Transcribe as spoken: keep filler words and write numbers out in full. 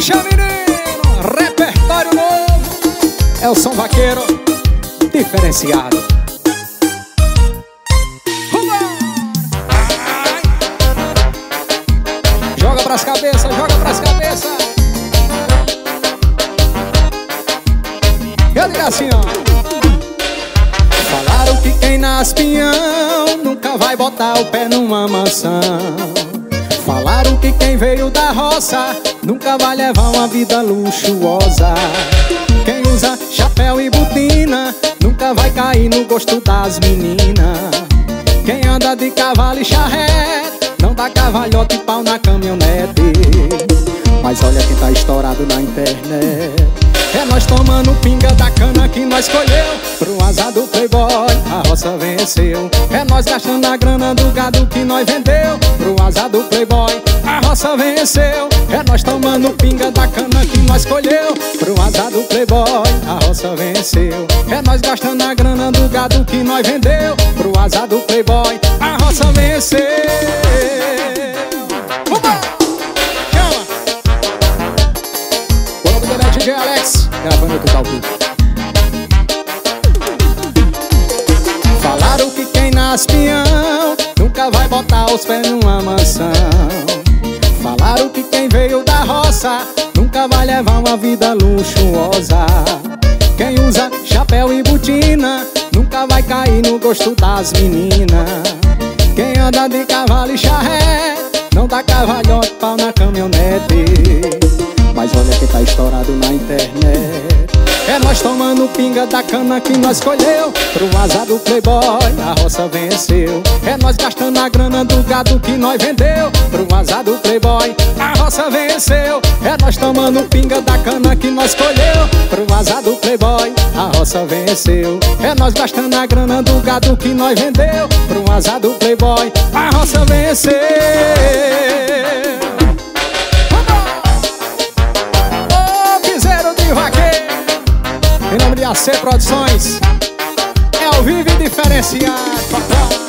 Puxa, menino, repertório novo. É o som vaqueiro diferenciado. Joga pras cabeças, joga pras cabeças. Eu digo assim, ó. Falaram que quem nasce peão nunca vai botar o pé numa maçã. Falaram que quem veio da roça nunca vai levar uma vida luxuosa. Quem usa chapéu e botina nunca vai cair no gosto das meninas. Quem anda de cavalo e charrete não dá cavalhote e pau na caminhonete. Mas olha quem tá estourado na internet. É nós tomando pinga da cana que nós colheu. Pro azar do playboy, a roça venceu. É nós gastando a grana do gado que nós vendeu. Pro azar do playboy, a roça venceu. É nós tomando pinga da cana que nós colheu. Pro azar do playboy, a roça venceu. É nós gastando a grana do gado que nós vendeu. Pro azar do playboy, a roça venceu. D J Alex, gravando aqui o Talpinho. Falaram que quem nasce peão nunca vai botar os pés numa mansão. Falaram que quem veio da roça nunca vai levar uma vida luxuosa. Quem usa chapéu e botina nunca vai cair no gosto das meninas. Quem anda de cavalo e charrete não dá cavalhote, pau na caminhonete. Mas olha quem tá estourado na internet. É nós tomando pinga da cana que nós colheu. Pro azar do playboy, a roça venceu. É nós gastando a grana do gado que nós vendeu. Pro azar do playboy, a roça venceu. É nós tomando pinga da cana que nós colheu. Pro azar do playboy, a roça venceu. É nós gastando a grana do gado que nós vendeu. Pro azar do playboy, a roça venceu. Em nome de A C Produções, é ao vivo e diferenciado, papai.